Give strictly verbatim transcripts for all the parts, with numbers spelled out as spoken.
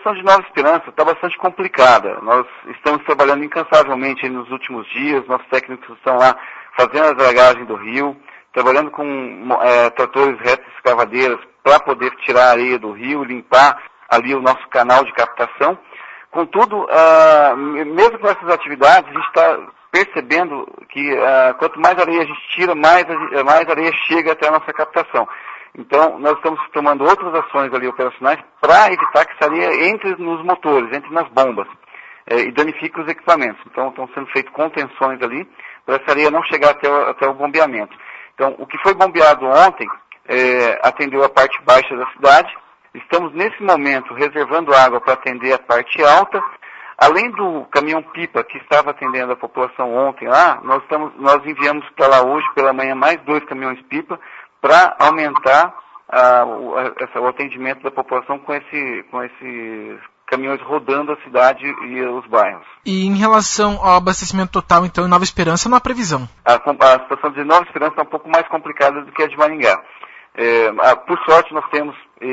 situação de Nova Esperança está bastante complicada. Nós estamos trabalhando incansavelmente nos últimos dias, nossos técnicos estão lá fazendo a dragagem do rio, trabalhando com é, tratores retos escavadeiras para poder tirar a areia do rio, limpar ali o nosso canal de captação. Contudo, uh, mesmo com essas atividades, a gente está percebendo que uh, quanto mais areia a gente tira, mais, mais areia chega até a nossa captação. Então, nós estamos tomando outras ações ali operacionais para evitar que essa areia entre nos motores, entre nas bombas eh, e danifique os equipamentos. Então, estão sendo feitas contenções ali para essa areia não chegar até o, até o bombeamento. Então, o que foi bombeado ontem eh, atendeu a parte baixa da cidade. Estamos, nesse momento, reservando água para atender a parte alta. Além do caminhão-pipa que estava atendendo a população ontem lá, nós, estamos, nós enviamos para lá hoje, pela manhã, mais dois caminhões-pipa para aumentar ah, o, essa, o atendimento da população com, esse, com esses caminhões rodando a cidade e os bairros. E em relação ao abastecimento total, então, em Nova Esperança, não há previsão? A, a situação de Nova Esperança é um pouco mais complicada do que a de Maringá. É, por sorte, nós temos,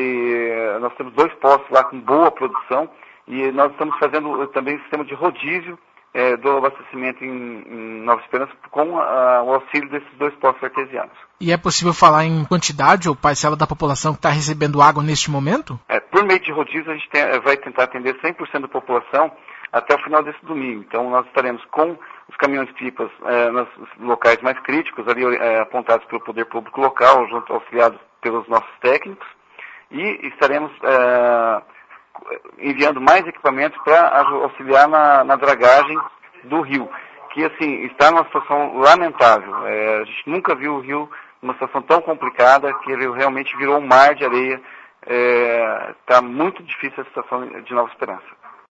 eh, nós temos dois postos lá com boa produção e nós estamos fazendo também um sistema de rodízio eh, do abastecimento em, em Nova Esperança com a, o auxílio desses dois postos artesianos. E é possível falar em quantidade ou parcela da população que está recebendo água neste momento? É, por meio de rodízio, a gente tem, vai tentar atender cem por cento da população até o final desse domingo. Então, nós estaremos com os caminhões-pipas é, nos locais mais críticos, ali é, apontados pelo poder público local, junto, auxiliados pelos nossos técnicos, e estaremos é, enviando mais equipamentos para auxiliar na, na dragagem do rio, que, assim, está numa situação lamentável. É, a gente nunca viu o rio numa situação tão complicada, que ele realmente virou um mar de areia. Está é, muito difícil a situação de Nova Esperança.